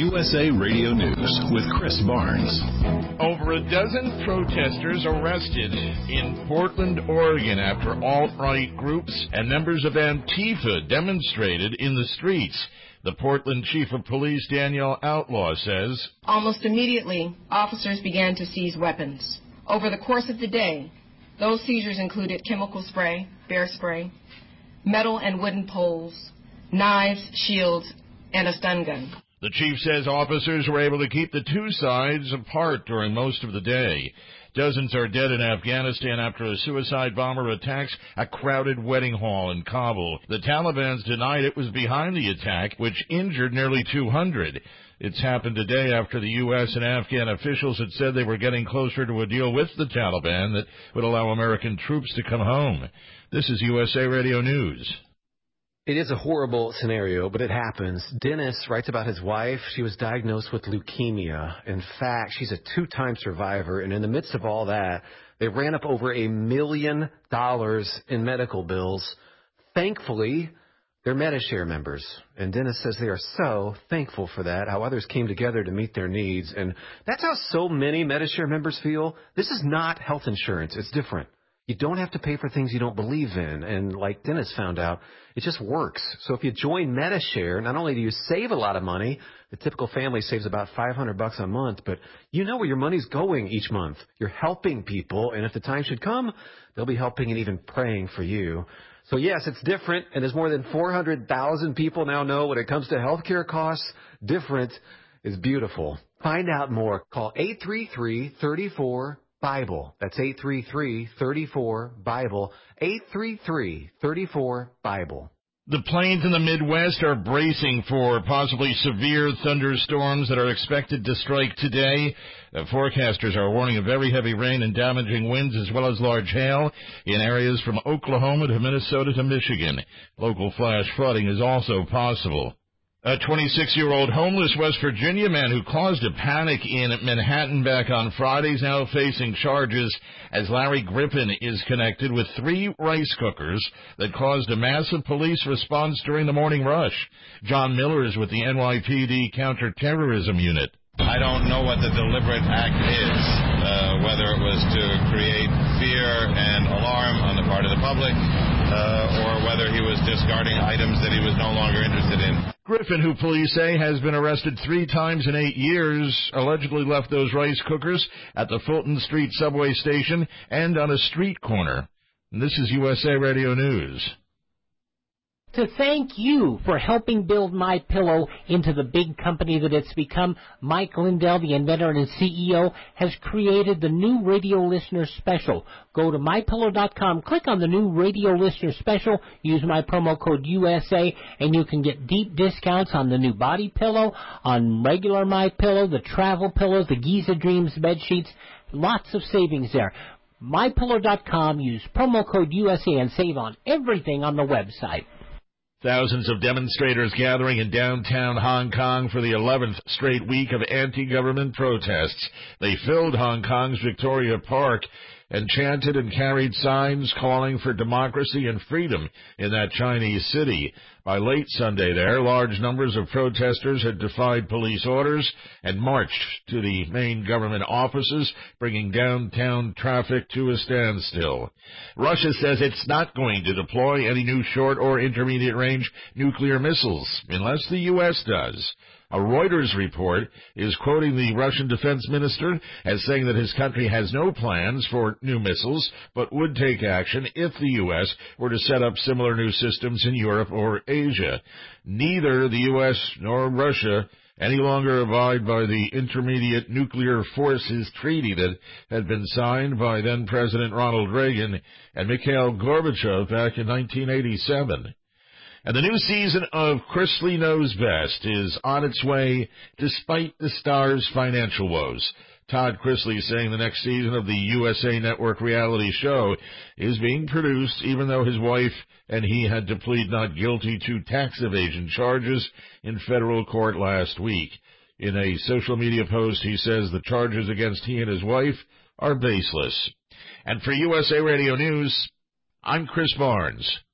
USA Radio News with Chris Barnes. Over a dozen protesters arrested in Portland, Oregon after alt-right groups and members of Antifa demonstrated in the streets. The Portland Chief of Police, Danielle Outlaw, says, almost immediately, officers began to seize weapons. Over the course of the day, those seizures included chemical spray, bear spray, metal and wooden poles, knives, shields, and a stun gun. The chief says officers were able to keep the two sides apart during most of the day. Dozens are dead in Afghanistan after a suicide bomber attacks a crowded wedding hall in Kabul. The Taliban's denied it was behind the attack, which injured nearly 200. It's happened today after the U.S. and Afghan officials had said they were getting closer to a deal with the Taliban that would allow American troops to come home. This is USA Radio News. It is a horrible scenario, but it happens. Dennis writes about his wife. She was diagnosed with leukemia. In fact, she's a two-time survivor, and in the midst of all that, they ran up over $1 million in medical bills. Thankfully, they're Medi-Share members, and Dennis says they are so thankful for that, how others came together to meet their needs, and that's how so many Medi-Share members feel. This is not health insurance. It's different. You don't have to pay for things you don't believe in. And like Dennis found out, it just works. So if you join Medi-Share, not only do you save a lot of money, the typical family saves about $500 a month, but you know where your money's going each month. You're helping people, and if the time should come, they'll be helping and even praying for you. So yes, it's different, and as more than 400,000 people now know when it comes to healthcare costs, different is beautiful. Find out more. Call 833-34-BIBLE. That's 833-34-BIBLE. 833-34-BIBLE. The plains in the Midwest are bracing for possibly severe thunderstorms that are expected to strike today. The forecasters are warning of very heavy rain and damaging winds as well as large hail in areas from Oklahoma to Minnesota to Michigan. Local flash flooding is also possible. A 26-year-old homeless West Virginia man who caused a panic in Manhattan back on Friday is now facing charges as Larry Griffin is connected with 3 rice cookers that caused a massive police response during the morning rush. John Miller is with the NYPD Counterterrorism Unit. I don't know what the deliberate act is, whether it was to create fear and alarm on the part of the public, or whether he was discarding items that he was no longer interested in. Griffin, who police say has been arrested 3 times in 8 years, allegedly left those rice cookers at the Fulton Street subway station and on a street corner. And this is USA Radio News. To thank you for helping build MyPillow into the big company that it's become, Mike Lindell, the inventor and CEO, has created the new radio listener special. Go to MyPillow.com, click on the new radio listener special, use my promo code USA, and you can get deep discounts on the new body pillow, on regular MyPillow, the travel pillows, the Giza Dreams bed sheets, lots of savings there. MyPillow.com, use promo code USA and save on everything on the website. Thousands of demonstrators gathering in downtown Hong Kong for the 11th straight week of anti-government protests. They filled Hong Kong's Victoria Park and chanted and carried signs calling for democracy and freedom in that Chinese city. By late Sunday there, large numbers of protesters had defied police orders and marched to the main government offices, bringing downtown traffic to a standstill. Russia says it's not going to deploy any new short or intermediate-range nuclear missiles unless the U.S. does. A Reuters report is quoting the Russian defense minister as saying that his country has no plans for new missiles, but would take action if the U.S. were to set up similar new systems in Europe or Asia. Neither the U.S. nor Russia any longer abide by the Intermediate Nuclear Forces Treaty that had been signed by then-President Ronald Reagan and Mikhail Gorbachev back in 1987. And the new season of Chrisley Knows Best is on its way despite the star's financial woes. Todd Chrisley saying the next season of the USA Network reality show is being produced even though his wife and he had to plead not guilty to tax evasion charges in federal court last week. In a social media post, he says the charges against he and his wife are baseless. And for USA Radio News, I'm Chris Barnes.